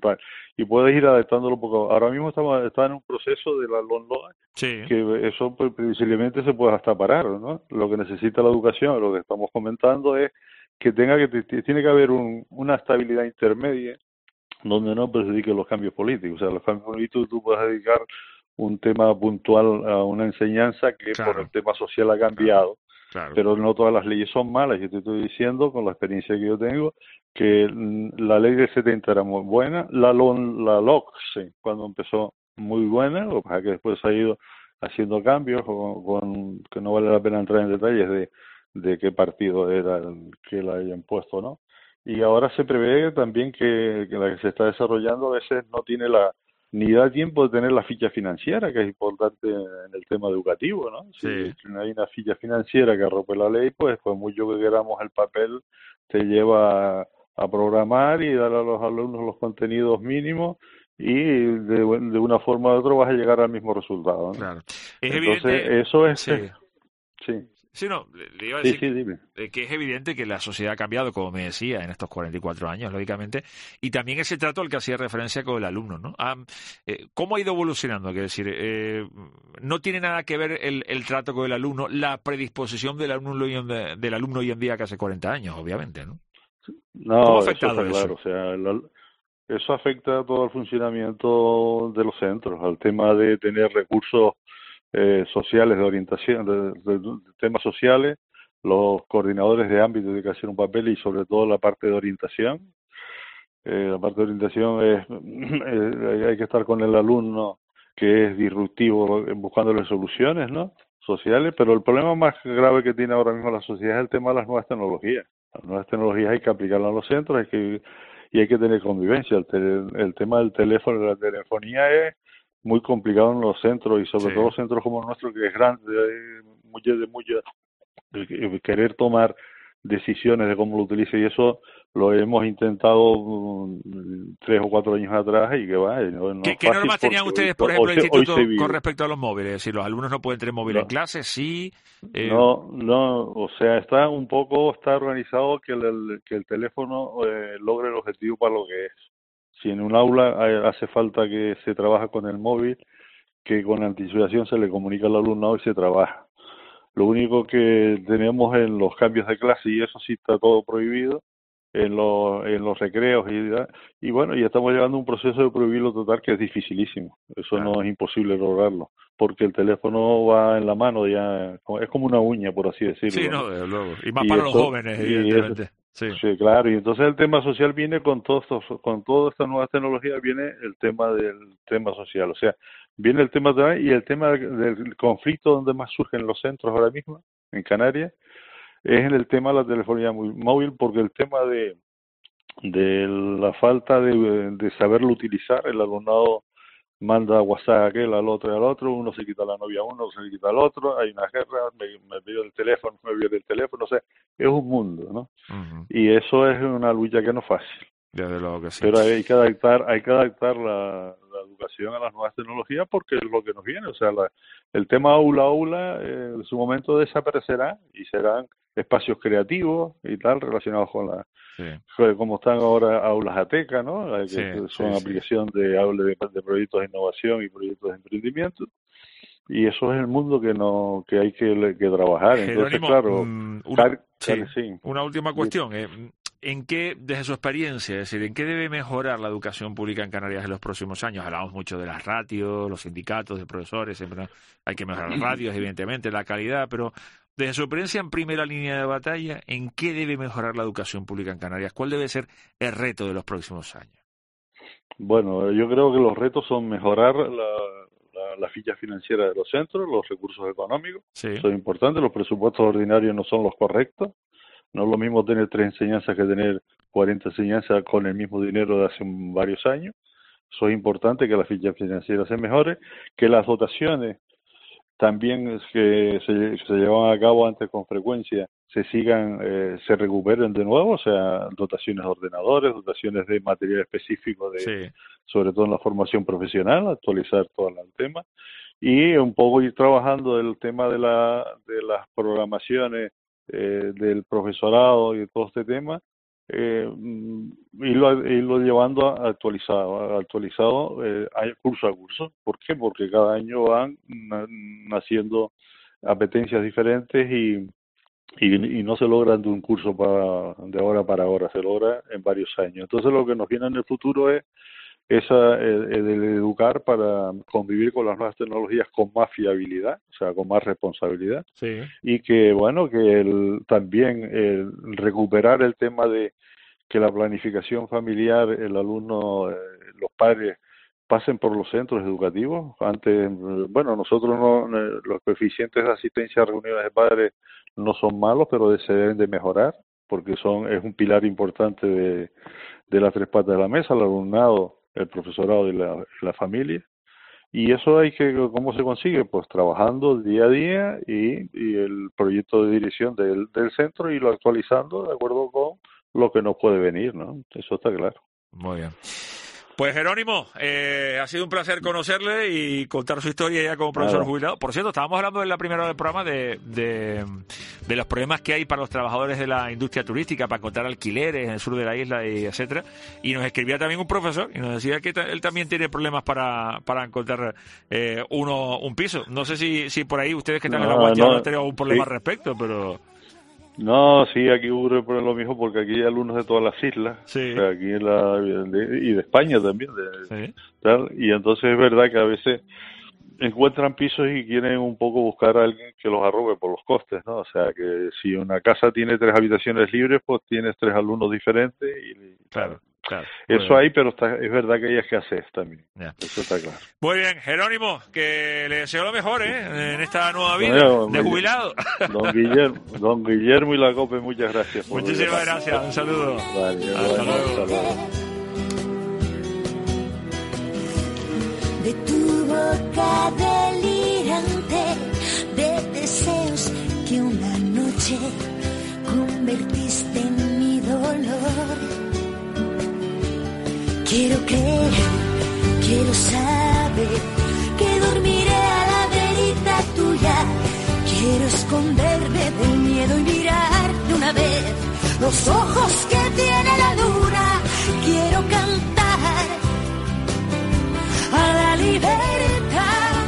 y puedes ir adaptándolo poco. Ahora mismo está en un proceso de la LOMLOE, que eso pues, previsiblemente se puede hasta parar, ¿no? Lo que necesita la educación, lo que estamos comentando es que tiene que haber una estabilidad intermedia donde no perjudique los cambios políticos. O sea, los cambios políticos tú puedes dedicar un tema puntual a una enseñanza que por el tema social ha cambiado. Pero no todas las leyes son malas. Yo te estoy diciendo, con la experiencia que yo tengo, que la ley del 70 era muy buena, la LOCSE, cuando empezó, muy buena, o sea que después ha ido haciendo cambios, que no vale la pena entrar en detalles de qué partido era el que la hayan puesto, ¿no? Y ahora se prevé también que la que se está desarrollando a veces no tiene ni da tiempo de tener la ficha financiera, que es importante en el tema educativo, ¿no? Si no hay una ficha financiera que arrope la ley, pues mucho que queramos el papel te lleva a programar y dar a los alumnos los contenidos mínimos y de una forma u otra vas a llegar al mismo resultado, ¿no? Claro. Entonces, eso es... Sí, no, le iba a decir que es evidente que la sociedad ha cambiado, como me decía, en estos 44 años, lógicamente, y también ese trato al que hacía referencia con el alumno, ¿no? ¿Cómo ha ido evolucionando? Quiero decir, no tiene nada que ver el trato con el alumno, la predisposición del alumno hoy en día que hace 40 años, obviamente, ¿no? No, ¿Cómo ha afectado eso? Claro, o sea, eso afecta a todo el funcionamiento de los centros, al tema de tener recursos sociales de orientación, de temas sociales, los coordinadores de ámbito tienen que hacer un papel y sobre todo la parte de orientación. La parte de orientación hay que estar con el alumno que es disruptivo buscándole soluciones, ¿no?, sociales, pero el problema más grave que tiene ahora mismo la sociedad es el tema de las nuevas tecnologías. Las nuevas tecnologías hay que aplicarlas en los centros y hay que tener convivencia. El tema del teléfono, de la telefonía es muy complicado en los centros y sobre todo centros como el nuestro, que es grande, querer tomar decisiones de cómo lo utilice, y eso lo hemos intentado 3 o 4 años atrás y que va. ¿Qué normas tenían ustedes, por ejemplo, en el instituto con respecto a los móviles? Si los alumnos no pueden tener móvil en clase, sí. No, o sea, está organizado que el teléfono logre el objetivo para lo que es. Si en un aula hace falta que se trabaje con el móvil, que con anticipación se le comunica al alumnado y se trabaja. Lo único que tenemos en los cambios de clase, y eso sí está todo prohibido, en los recreos y bueno, y estamos llegando a un proceso de prohibirlo total que es dificilísimo. Eso no es imposible lograrlo, porque el teléfono va en la mano ya, es como una uña, por así decirlo. Sí, no, desde luego. Y más para los jóvenes, evidentemente. Sí, claro, y entonces el tema social viene con todas estas nuevas tecnologías, viene el tema del tema social, o sea, viene el tema y el tema del conflicto donde más surgen los centros ahora mismo, en Canarias, es en el tema de la telefonía móvil, porque el tema de la falta de saberlo utilizar, el alumnado manda WhatsApp a aquel, al otro, uno se quita la novia a uno, se le quita al otro, hay una guerra, me vio el teléfono, o sea, es un mundo, ¿no? Uh-huh. Y eso es una lucha que no es fácil. Desde luego que sí. Pero hay que adaptar la educación a las nuevas tecnologías porque es lo que nos viene, o sea, el tema aula en su momento desaparecerá y serán espacios creativos y tal relacionados con como están ahora aulas ATECA, ¿no? Que son aplicación de proyectos de innovación y proyectos de emprendimiento, y eso es el mundo que hay que trabajar. Entonces, Jerónimo, claro, una última cuestión. ¿En qué, desde su experiencia, es decir, en qué debe mejorar la educación pública en Canarias en los próximos años? Hablamos mucho de las ratios, los sindicatos de profesores, siempre hay que mejorar las ratios, evidentemente, la calidad, pero desde su experiencia en primera línea de batalla, ¿en qué debe mejorar la educación pública en Canarias? ¿Cuál debe ser el reto de los próximos años? Bueno, yo creo que los retos son mejorar la ficha financiera de los centros, los recursos económicos, eso es importante, los presupuestos ordinarios no son los correctos. No es lo mismo tener 3 enseñanzas que tener 40 enseñanzas con el mismo dinero de hace varios años. Eso es importante, que la ficha financiera se mejore, que las dotaciones también que se llevaban a cabo antes con frecuencia se recuperen de nuevo, o sea, dotaciones de ordenadores, dotaciones de material específico, sobre todo en la formación profesional, actualizar todo el tema, y un poco ir trabajando el tema de las programaciones del profesorado y todo este tema, irlo llevando actualizado curso a curso. ¿Por qué? Porque cada año van naciendo apetencias diferentes y no se logran de un curso de ahora para ahora, se logra en varios años. Entonces lo que nos viene en el futuro es el educar para convivir con las nuevas tecnologías con más fiabilidad, o sea, con más responsabilidad, y que, bueno, que también recuperar el tema de que la planificación familiar, el alumno, los padres pasen por los centros educativos. Antes, bueno, nosotros los coeficientes de asistencia a reuniones de padres no son malos, pero se deben de mejorar, porque es un pilar importante de las 3 patas de la mesa, el alumnado, el profesorado y la familia. Y eso ¿cómo se consigue? Pues trabajando día a día y el proyecto de dirección del centro y lo actualizando de acuerdo con lo que nos puede venir, ¿no? Eso está claro. Muy bien. Pues Jerónimo, ha sido un placer conocerle y contar su historia ya como profesor jubilado. Por cierto, estábamos hablando en la primera hora del programa de los problemas que hay para los trabajadores de la industria turística para encontrar alquileres en el sur de la isla y etcétera. Y nos escribía también un profesor y nos decía que él también tiene problemas para encontrar un piso. No sé si por ahí ustedes que están en la Guardia no han tenido algún problema al respecto, pero... No, sí, aquí ocurre lo mismo porque aquí hay alumnos de todas las islas, o sea, aquí y de España también, tal, y entonces es verdad que a veces encuentran pisos y quieren un poco buscar a alguien que los arrobe por los costes, ¿no? O sea, que si una casa tiene 3 habitaciones libres, pues tienes 3 alumnos diferentes y claro. Eso hay, pero es verdad que hay escasez también. Eso está claro. Muy bien, Jerónimo, que le deseo lo mejor en esta nueva vida de jubilado. Don Guillermo y la COPE, muchas gracias. Muchísimas gracias, un saludo. Vale, hasta luego. De tu boca delirante de deseos que una noche convertiste en mi dolor. Quiero creer, quiero saber que dormiré a la verita tuya. Quiero esconderme del miedo y mirar de una vez los ojos que tiene la luna. Quiero cantar a la libertad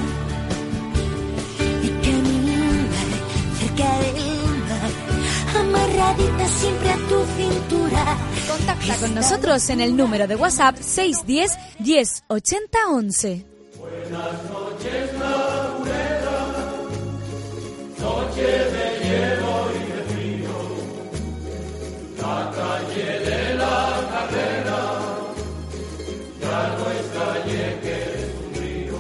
y caminar cerca del mar, amarradita siempre a tu cintura. Contacta con nosotros en el número de WhatsApp 610 10 80 11. Buenas noches, lagunera, noche de hielo y de frío, la calle de la carrera ya no es calle que es un río,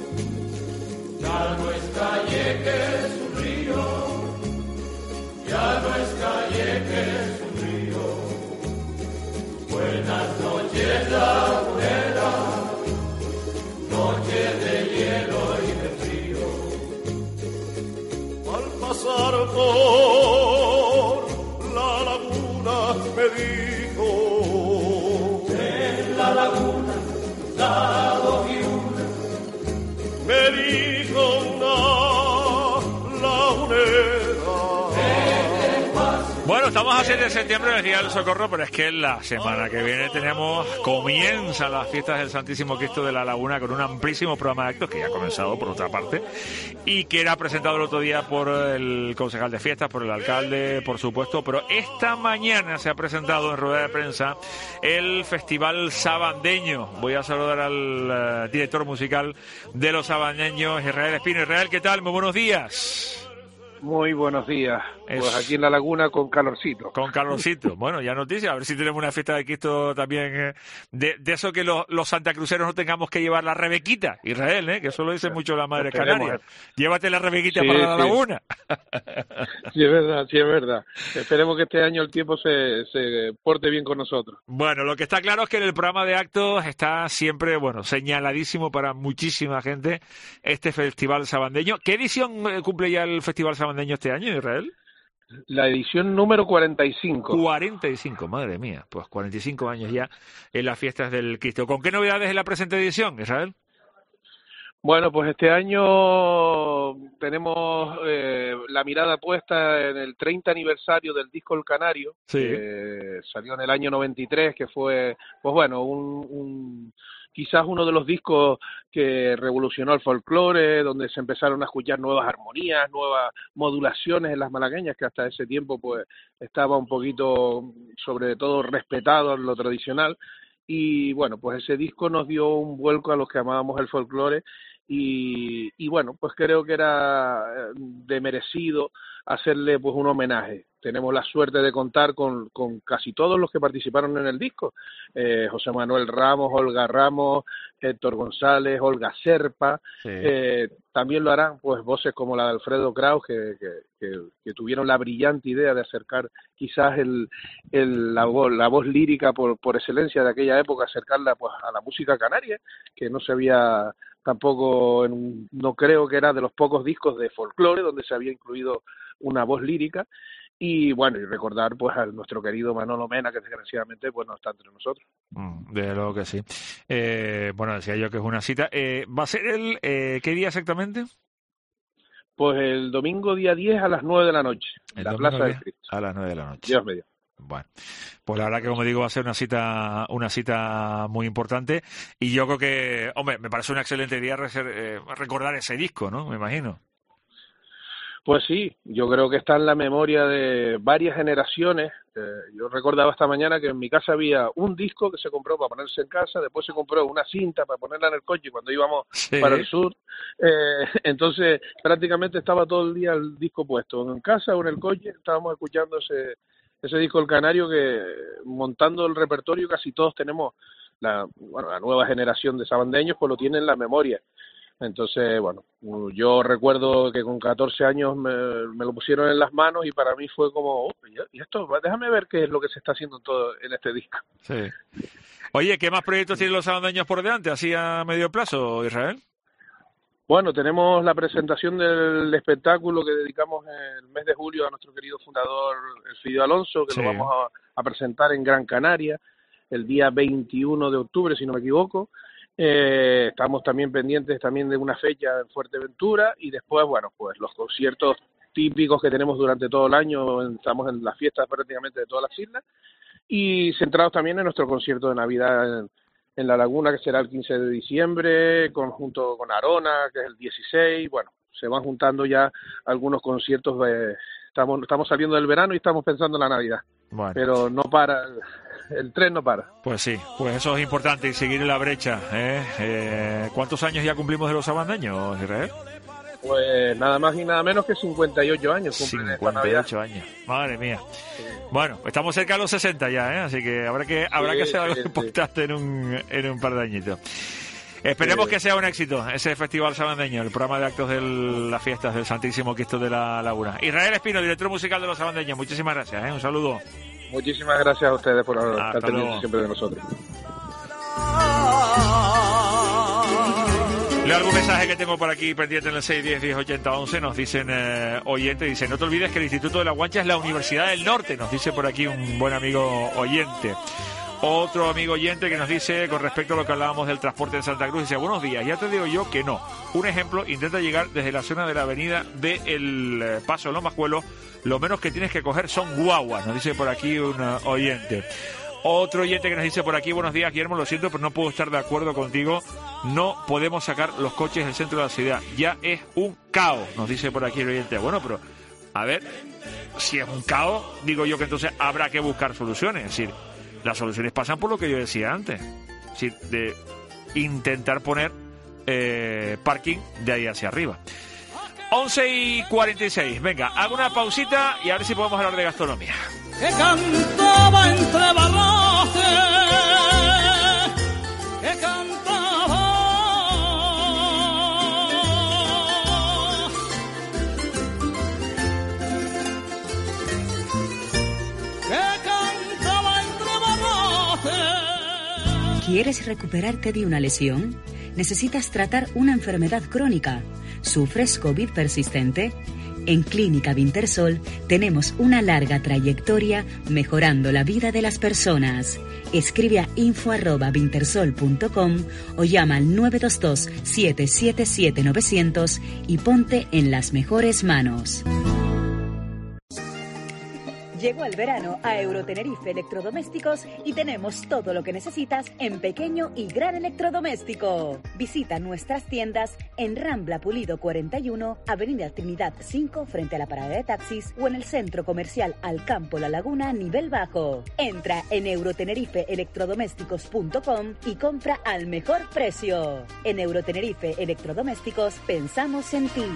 ya no es calle que es un río, ya no es calle que es un río. Buenas noches, lagunera, noche de hielo y de frío. Al pasar por la laguna me dijo, en la laguna, lado y una, me dijo una lagunera. Bueno, estamos a 7 de septiembre, el Día del Socorro, pero es que la semana que viene comienzan las fiestas del Santísimo Cristo de la Laguna con un amplísimo programa de actos que ya ha comenzado por otra parte y que era presentado el otro día por el concejal de fiestas, por el alcalde, por supuesto, pero esta mañana se ha presentado en rueda de prensa el Festival Sabandeño. Voy a saludar al director musical de los sabandeños, Israel Espino. Israel, ¿qué tal? Muy buenos días. Muy buenos días. Pues aquí en la laguna con calorcito. Con calorcito. Bueno, ya noticias. A ver si tenemos una fiesta de Cristo también. De eso que los santacruceros no tengamos que llevar la rebequita, Israel, que eso lo dice mucho la madre canaria. Llévate la rebequita para la laguna. Sí, es verdad, sí, es verdad. Esperemos que este año el tiempo se porte bien con nosotros. Bueno, lo que está claro es que en el programa de actos está siempre, señaladísimo para muchísima gente este Festival Sabandeño. ¿Qué edición cumple ya el Festival Sabandeño este año, Israel? La edición número 45. 45, madre mía. Pues 45 años ya en las fiestas del Cristo. ¿Con qué novedades en la presente edición, Israel? Bueno, pues este año tenemos la mirada puesta en el 30 aniversario del disco El Canario, que salió en el año 93, que fue, quizás uno de los discos que revolucionó el folclore, donde se empezaron a escuchar nuevas armonías, nuevas modulaciones en las malagueñas, que hasta ese tiempo pues estaba un poquito, sobre todo, respetado en lo tradicional. Y bueno, pues ese disco nos dio un vuelco a los que amábamos el folclore y bueno, pues creo que era de merecido hacerle pues un homenaje. Tenemos la suerte de contar con casi todos los que participaron en el disco. José Manuel Ramos, Olga Ramos, Héctor González, Olga Serpa. También lo harán pues voces como la de Alfredo Kraus, que tuvieron la brillante idea de acercar quizás la voz lírica por excelencia de aquella época, acercarla pues a la música canaria, que no se había tampoco, no creo que era de los pocos discos de folclore donde se había incluido una voz lírica. Y bueno, y recordar pues a nuestro querido Manolo Mena, que desgraciadamente pues no está entre nosotros. Desde luego que sí. Decía yo que es una cita. ¿Va a ser qué día exactamente? Pues el domingo día 10 a las 9 de la noche, en la Plaza del Cristo. A las 9 de la noche. Dios mediante. Bueno, pues la verdad que, como digo, va a ser una cita muy importante y yo creo que, me parece un excelente día recordar ese disco, ¿no? Me imagino. Pues sí, yo creo que está en la memoria de varias generaciones. Yo recordaba esta mañana que en mi casa había un disco que se compró para ponerse en casa, después se compró una cinta para ponerla en el coche cuando íbamos para el sur. Entonces prácticamente estaba todo el día el disco puesto en casa o en el coche, estábamos escuchando ese disco El Canario, que montando el repertorio casi todos tenemos, la nueva generación de sabandeños pues lo tiene en la memoria. Entonces, yo recuerdo que con 14 años me lo pusieron en las manos y para mí fue como, y esto, déjame ver qué es lo que se está haciendo en este disco. Sí. Oye, ¿qué más proyectos tienen los sabandeños por delante, así a medio plazo, Israel? Bueno, tenemos la presentación del espectáculo que dedicamos el mes de julio a nuestro querido fundador, Elfidio Alonso, que lo vamos a presentar en Gran Canaria. el día 21 de octubre, si no me equivoco. Estamos también pendientes también de una fecha en Fuerteventura y después, bueno, pues los conciertos típicos que tenemos durante todo el año. Estamos en las fiestas prácticamente de todas las islas y centrados también en nuestro concierto de Navidad en La Laguna, que será el 15 de diciembre, junto con Arona, que es el 16. Bueno, se van juntando ya algunos conciertos. Estamos saliendo del verano y estamos pensando en la Navidad. Bueno. Pero no para, el tren no para. Pues sí, pues eso es importante y seguir en la brecha. ¿Cuántos años ya cumplimos de los sabandeños, Israel? Pues nada más y nada menos que 58 años. 58 años, madre mía. Sí. Bueno, estamos cerca de los 60 ya, así que habrá que hacer algo importante en un par de añitos. Esperemos que sea un éxito ese Festival Sabandeño, el programa de actos de las fiestas del Santísimo Cristo de la Laguna. Israel Espino, director musical de los Sabandeños, muchísimas gracias, un saludo. Muchísimas gracias a ustedes por estar pendientes siempre de nosotros. Leo algún mensaje que tengo por aquí pendiente en el 610-1080-11. Nos dicen oyentes, dicen: no te olvides que el Instituto de la Guancha es la Universidad del Norte. Nos dice por aquí un buen amigo oyente. Otro amigo oyente que nos dice, con respecto a lo que hablábamos del transporte en Santa Cruz, dice: buenos días, ya te digo yo que no. Un ejemplo, intenta llegar desde la zona de la avenida del Paso de los Mascuelos. Lo menos que tienes que coger son guaguas, nos dice por aquí un oyente. Otro oyente que nos dice por aquí: buenos días, Guillermo, lo siento, pero no puedo estar de acuerdo contigo. No podemos sacar los coches del centro de la ciudad. Ya es un caos, nos dice por aquí el oyente. Bueno, pero, a ver, si es un caos, digo yo que entonces habrá que buscar soluciones. Es decir, las soluciones pasan por lo que yo decía antes. Es decir, de intentar poner parking de ahí hacia arriba. 11:46. Venga, hago una pausita y a ver si podemos hablar de gastronomía. Que cantaba entre barrotes, que cantaba, entre barrotes. ¿Quieres recuperarte de una lesión? ¿Necesitas tratar una enfermedad crónica? ¿Sufres COVID persistente? En Clínica Vintersol tenemos una larga trayectoria mejorando la vida de las personas. Escribe a info@vintersol.com o llama al 922-777-900 y ponte en las mejores manos. Llegó el verano a Eurotenerife Electrodomésticos y tenemos todo lo que necesitas en pequeño y gran electrodoméstico. Visita nuestras tiendas en Rambla Pulido 41, Avenida Trinidad 5 frente a la parada de taxis o en el centro comercial Alcampo La Laguna nivel bajo. Entra en eurotenerifeelectrodomésticos.com y compra al mejor precio. En Eurotenerife Electrodomésticos pensamos en ti.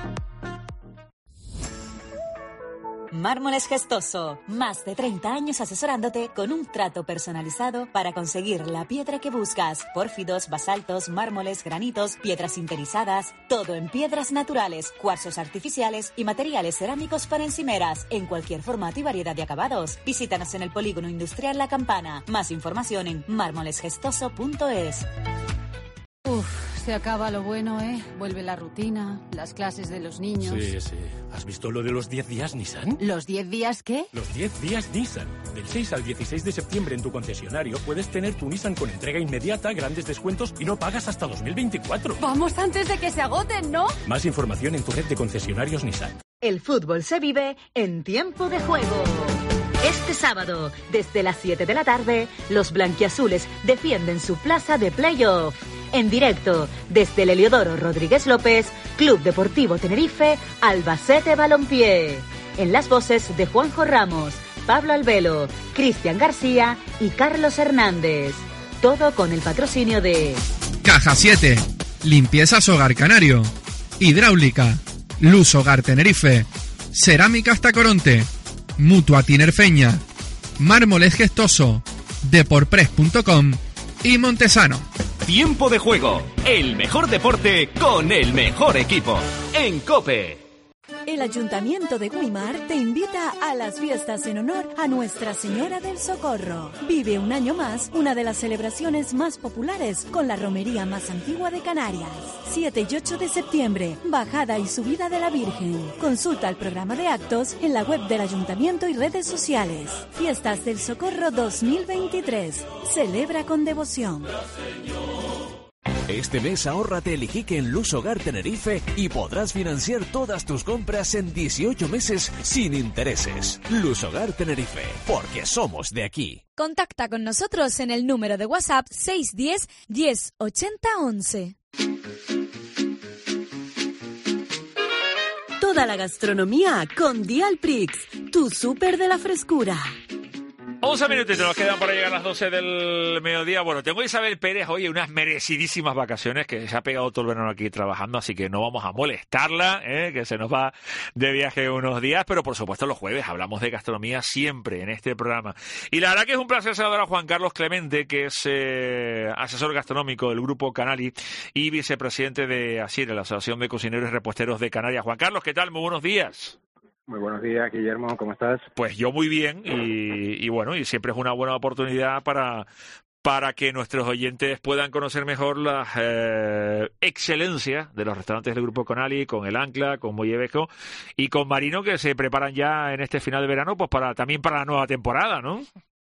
Mármoles Gestoso. Más de 30 años asesorándote con un trato personalizado para conseguir la piedra que buscas. Pórfidos, basaltos, mármoles, granitos, piedras sinterizadas. Todo en piedras naturales, cuarzos artificiales y materiales cerámicos para encimeras. En cualquier formato y variedad de acabados. Visítanos en el Polígono Industrial La Campana. Más información en mármolesgestoso.es. Se acaba lo bueno, Vuelve la rutina, las clases de los niños. Sí. ¿Has visto lo de los 10 días Nissan? ¿Los 10 días qué? Los 10 días Nissan. Del 6 al 16 de septiembre en tu concesionario puedes tener tu Nissan con entrega inmediata, grandes descuentos y no pagas hasta 2024. Vamos antes de que se agoten, ¿no? Más información en tu red de concesionarios Nissan. El fútbol se vive en tiempo de juego. Este sábado, desde las 7 de la tarde, los blanquiazules defienden su plaza de playoff. En directo, desde el Heliodoro Rodríguez López, Club Deportivo Tenerife, Albacete Balompié. En las voces de Juanjo Ramos, Pablo Albelo, Cristian García y Carlos Hernández. Todo con el patrocinio de Caja 7, Limpiezas Hogar Canario, Hidráulica, Luz Hogar Tenerife, Cerámicas Tacoronte, Mutua Tinerfeña, Mármoles Gestoso, Deporpress.com y Montesano. Tiempo de juego, el mejor deporte con el mejor equipo. En COPE. El Ayuntamiento de Güímar te invita a las fiestas en honor a Nuestra Señora del Socorro. Vive un año más una de las celebraciones más populares con la romería más antigua de Canarias. 7 y 8 de septiembre, bajada y subida de la Virgen. Consulta el programa de actos en la web del Ayuntamiento y redes sociales. Fiestas del Socorro 2023. Celebra con devoción. Este mes ahórrate el Iquique en Luz Hogar Tenerife y podrás financiar todas tus compras en 18 meses sin intereses. Luz Hogar Tenerife, porque somos de aquí. Contacta con nosotros en el número de WhatsApp 610 10 80 11. Toda la gastronomía con Dialprix, tu súper de la frescura. 11 minutitos nos quedan para llegar a las 12 del mediodía. Bueno, tengo a Isabel Pérez, oye, unas merecidísimas vacaciones, que se ha pegado todo el verano aquí trabajando, así que no vamos a molestarla, que se nos va de viaje unos días, pero por supuesto los jueves hablamos de gastronomía siempre en este programa. Y la verdad que es un placer saludar a Juan Carlos Clemente, que es asesor gastronómico del Grupo Canali y vicepresidente de ASIR, la Asociación de Cocineros y Reposteros de Canarias. Juan Carlos, ¿qué tal? Muy buenos días. Muy buenos días, Guillermo, ¿cómo estás? Pues yo muy bien y bueno, y siempre es una buena oportunidad para que nuestros oyentes puedan conocer mejor las excelencias de los restaurantes del Grupo Canali, con el Ancla, con Mollevejo y con Marino, que se preparan ya en este final de verano, pues también para la nueva temporada, ¿no?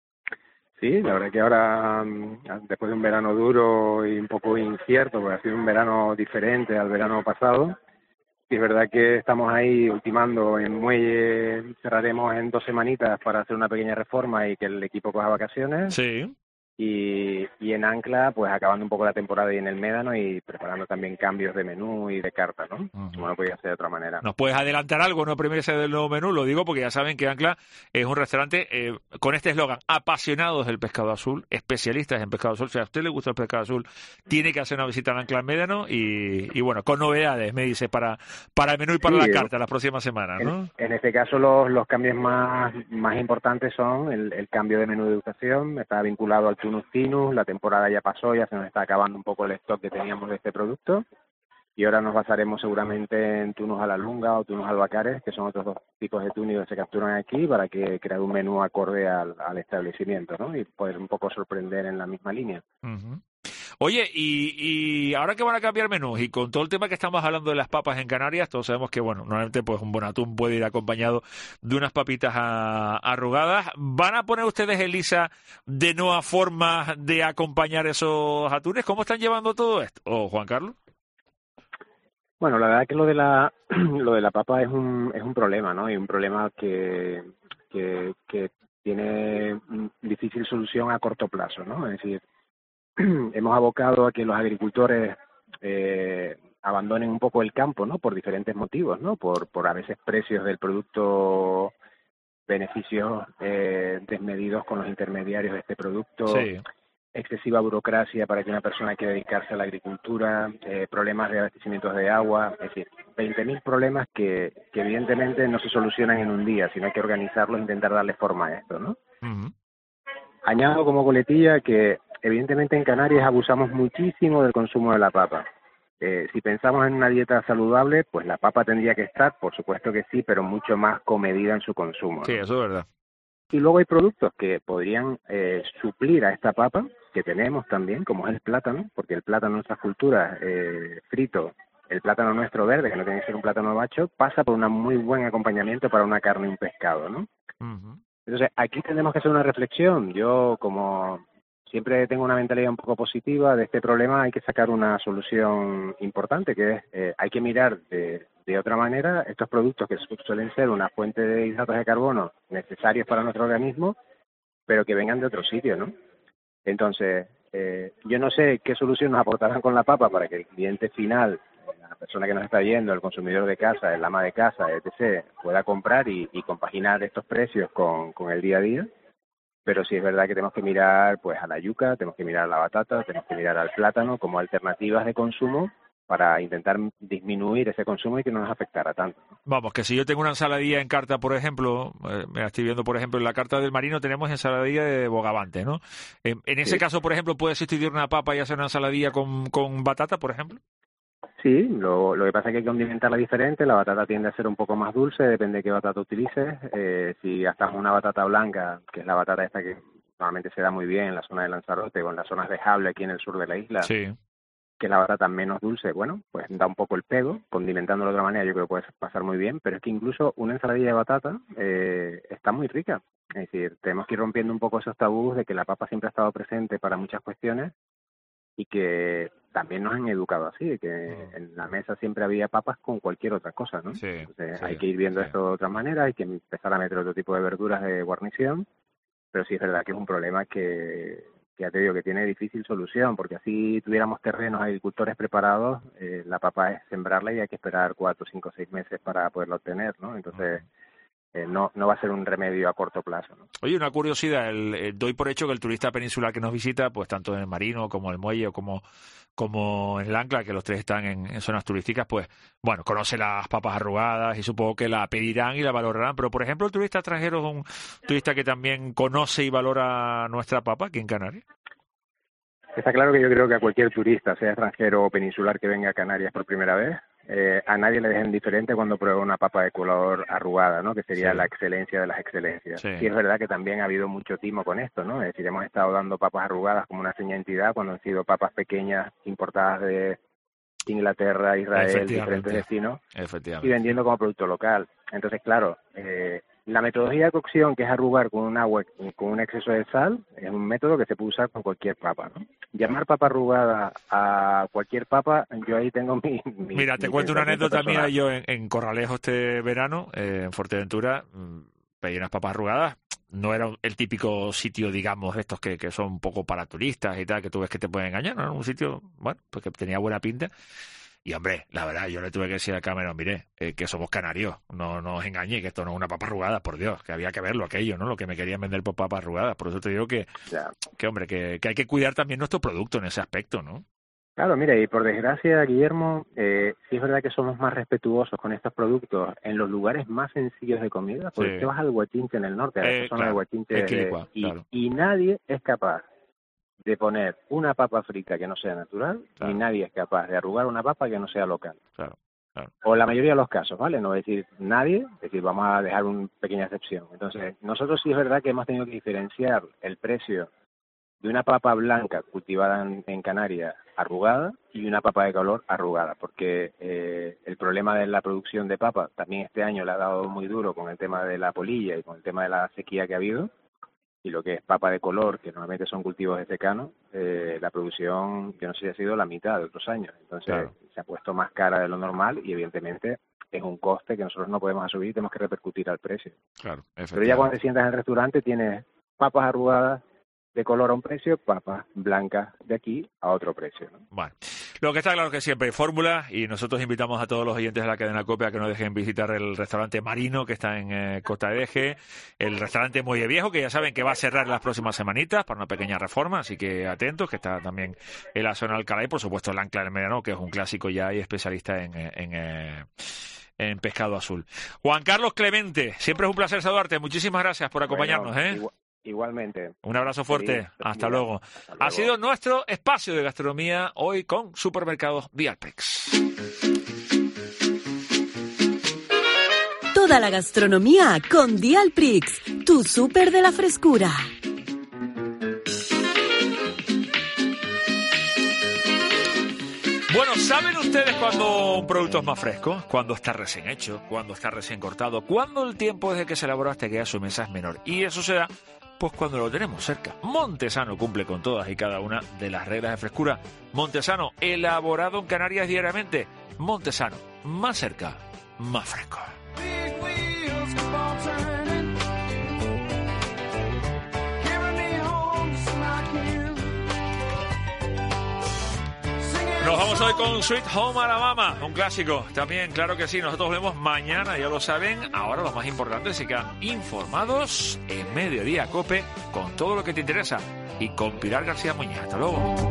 Sí, la verdad que ahora, después de un verano duro y un poco incierto, porque ha sido un verano diferente al verano pasado. Y es verdad que estamos ahí ultimando en Muelle, cerraremos en 2 semanitas para hacer una pequeña reforma y que el equipo coja vacaciones. Sí. Y en Ancla, pues acabando un poco la temporada y en el Médano y preparando también cambios de menú y de carta, ¿no? Como no podía ser de otra manera. ¿Nos puedes adelantar algo, no premierse del nuevo menú? Lo digo porque ya saben que Ancla es un restaurante con este eslogan: apasionados del pescado azul, especialistas en pescado azul. Si a usted le gusta el pescado azul, tiene que hacer una visita al Ancla al Médano y bueno, con novedades, me dice, para el menú y para la carta las próximas semanas, ¿no? En este caso los cambios más importantes son el cambio de menú de degustación. Está vinculado al Tunus Tinus, la temporada ya pasó, ya se nos está acabando un poco el stock que teníamos de este producto y ahora nos basaremos seguramente en Tunus a la lunga o Tunus albacares, que son otros 2 tipos de túnidos que se capturan aquí para que crear un menú acorde al establecimiento, ¿no? Y poder un poco sorprender en la misma línea. Uh-huh. Oye, y ahora que van a cambiar menús y con todo el tema que estamos hablando de las papas en Canarias, todos sabemos que, bueno, normalmente pues un buen atún puede ir acompañado de unas papitas arrugadas. ¿Van a poner ustedes, Elisa, de nuevas formas de acompañar esos atunes? ¿Cómo están llevando todo esto? ¿O Juan Carlos? Bueno, la verdad que lo de la papa es un problema, ¿no? Y un problema que tiene difícil solución a corto plazo, ¿no? Es decir, hemos abocado a que los agricultores abandonen un poco el campo, ¿no? Por diferentes motivos, ¿no? Por a veces precios del producto, beneficios desmedidos con los intermediarios de este producto, sí. Excesiva burocracia para que una persona quiera dedicarse a la agricultura, problemas de abastecimientos de agua, es decir, 20.000 problemas que evidentemente no se solucionan en un día, sino hay que organizarlos e intentar darle forma a esto, ¿no? Uh-huh. Añado como coletilla que evidentemente en Canarias abusamos muchísimo del consumo de la papa. Si pensamos en una dieta saludable, pues la papa tendría que estar, por supuesto que sí, pero mucho más comedida en su consumo, ¿no? Sí, eso es verdad. Y luego hay productos que podrían suplir a esta papa, que tenemos también, como es el plátano, porque el plátano en nuestras culturas frito, el plátano nuestro verde, que no tiene que ser un plátano macho, pasa por un muy buen acompañamiento para una carne y un pescado, ¿no? Uh-huh. Entonces, aquí tenemos que hacer una reflexión. Yo, como siempre tengo una mentalidad un poco positiva de este problema, hay que sacar una solución importante, que es, hay que mirar de otra manera estos productos que suelen ser una fuente de hidratos de carbono necesarios para nuestro organismo, pero que vengan de otro sitio, ¿no? Entonces, yo no sé qué solución nos aportarán con la papa para que el cliente final, la persona que nos está viendo, el consumidor de casa, el ama de casa, etc., pueda comprar y compaginar estos precios con el día a día. Pero sí es verdad que tenemos que mirar pues a la yuca, tenemos que mirar a la batata, tenemos que mirar al plátano como alternativas de consumo para intentar disminuir ese consumo y que no nos afectara tanto. Vamos, que si yo tengo una ensaladilla en carta, por ejemplo, me la estoy viendo, por ejemplo, en la carta del Marino tenemos ensaladilla de bogavante, ¿no? En ese caso, por ejemplo, ¿puede sustituir una papa y hacer una ensaladilla con batata, por ejemplo? Sí, lo que pasa es que hay que condimentarla diferente. La batata tiende a ser un poco más dulce, depende de qué batata utilices. Si gastamos una batata blanca, que es la batata esta que normalmente se da muy bien en la zona de Lanzarote o en las zonas de Hable aquí en el sur de la isla, sí, que es la batata menos dulce, bueno, pues da un poco el pego. Condimentándolo de otra manera yo creo que puede pasar muy bien, pero es que incluso una ensaladilla de batata está muy rica. Es decir, tenemos que ir rompiendo un poco esos tabús de que la papa siempre ha estado presente para muchas cuestiones y que también nos han educado así, de que en la mesa siempre había papas con cualquier otra cosa, ¿no? Sí, entonces sí, hay que ir viendo esto de otra manera, hay que empezar a meter otro tipo de verduras de guarnición, pero sí es verdad que es un problema que ya te digo que tiene difícil solución, porque así tuviéramos terrenos, agricultores preparados, la papa es sembrarla y hay que esperar 4, 5, 6 meses para poderla obtener, ¿no? Entonces no va a ser un remedio a corto plazo, ¿no? Oye, una curiosidad, doy por hecho que el turista peninsular que nos visita, pues tanto en el Marino como en el Muelle o como en el Ancla, que los tres están en zonas turísticas, pues bueno, conoce las papas arrugadas y supongo que la pedirán y la valorarán, pero por ejemplo el turista extranjero es un turista que también conoce y valora nuestra papa aquí en Canarias. Está claro que yo creo que a cualquier turista, sea extranjero o peninsular que venga a Canarias por primera vez, a nadie le deja indiferente cuando prueba una papa de color arrugada, ¿no? Que sería la excelencia de las excelencias. Sí, es verdad que también ha habido mucho timo con esto, ¿no? Es decir, hemos estado dando papas arrugadas como una seña de identidad cuando han sido papas pequeñas importadas de Inglaterra, Israel, diferentes destinos, y vendiendo como producto local. Entonces, claro, la metodología de cocción, que es arrugar con un agua con un exceso de sal, es un método que se puede usar con cualquier papa, ¿no? Llamar papa arrugada a cualquier papa, yo ahí tengo mi Mira, te cuento una anécdota mía. Yo en Corralejo este verano, en Fuerteventura, pedí unas papas arrugadas. No era el típico sitio, digamos, estos que son un poco para turistas y tal, que tú ves que te pueden engañar, ¿no? Un sitio, bueno, pues que tenía buena pinta. Y, hombre, la verdad, yo le tuve que decir a Cameron, mire, que somos canarios, no os engañéis, que esto no es una papa arrugada, por Dios, que había que verlo aquello, ¿no? Lo que me querían vender por papas arrugadas. Por eso te digo que hombre, que hay que cuidar también nuestro producto en ese aspecto, ¿no? Claro, mira, y por desgracia, Guillermo, sí es verdad que somos más respetuosos con estos productos en los lugares más sencillos de comida, porque te vas al Huachinche en el norte, a la zona de Huachinche, y nadie es capaz de poner una papa frita que no sea natural, y nadie es capaz de arrugar una papa que no sea local. Claro. O la mayoría de los casos, ¿vale? No voy a decir nadie, es decir, vamos a dejar una pequeña excepción. Entonces, nosotros sí es verdad que hemos tenido que diferenciar el precio de una papa blanca cultivada en Canarias arrugada y una papa de color arrugada, porque el problema de la producción de papa también este año le ha dado muy duro con el tema de la polilla y con el tema de la sequía que ha habido. Y lo que es papa de color, que normalmente son cultivos de secano, la producción, que no sé si ha sido la mitad de otros años. Entonces se ha puesto más cara de lo normal y evidentemente es un coste que nosotros no podemos asumir y tenemos que repercutir al precio. Claro, pero ya cuando te sientas en el restaurante tienes papas arrugadas de color a un precio, papas blancas de aquí a otro precio, ¿no? Bueno, lo que está claro que siempre hay fórmula y nosotros invitamos a todos los oyentes de la cadena COPE a que nos dejen visitar el restaurante Marino que está en Costa de Eje, el restaurante Muelle Viejo, que ya saben que va a cerrar las próximas semanitas para una pequeña reforma, así que atentos, que está también en la zona de Alcalá y por supuesto el Ancla del Mediano, que es un clásico ya y especialista en pescado azul. Juan Carlos Clemente, siempre es un placer saludarte, muchísimas gracias por acompañarnos. Igualmente. Un abrazo fuerte. Hasta luego. Ha sido nuestro espacio de gastronomía hoy con Supermercados Dialprix. Toda la gastronomía con Dialprix, tu súper de la frescura. Bueno, ¿saben ustedes cuándo un producto es más fresco? Cuando está recién hecho, cuando está recién cortado, cuando el tiempo desde que se elaboró hasta que ya su mesa es menor. Y eso se da pues cuando lo tenemos cerca. Montesano cumple con todas y cada una de las reglas de frescura. Montesano, elaborado en Canarias diariamente. Montesano, más cerca, más fresco. Nos vamos hoy con Sweet Home Alabama, un clásico. También, claro que sí, nosotros vemos mañana, ya lo saben. Ahora lo más importante es que quedan informados en Mediodía COPE con todo lo que te interesa. Y con Pilar García Muñiz. Hasta luego.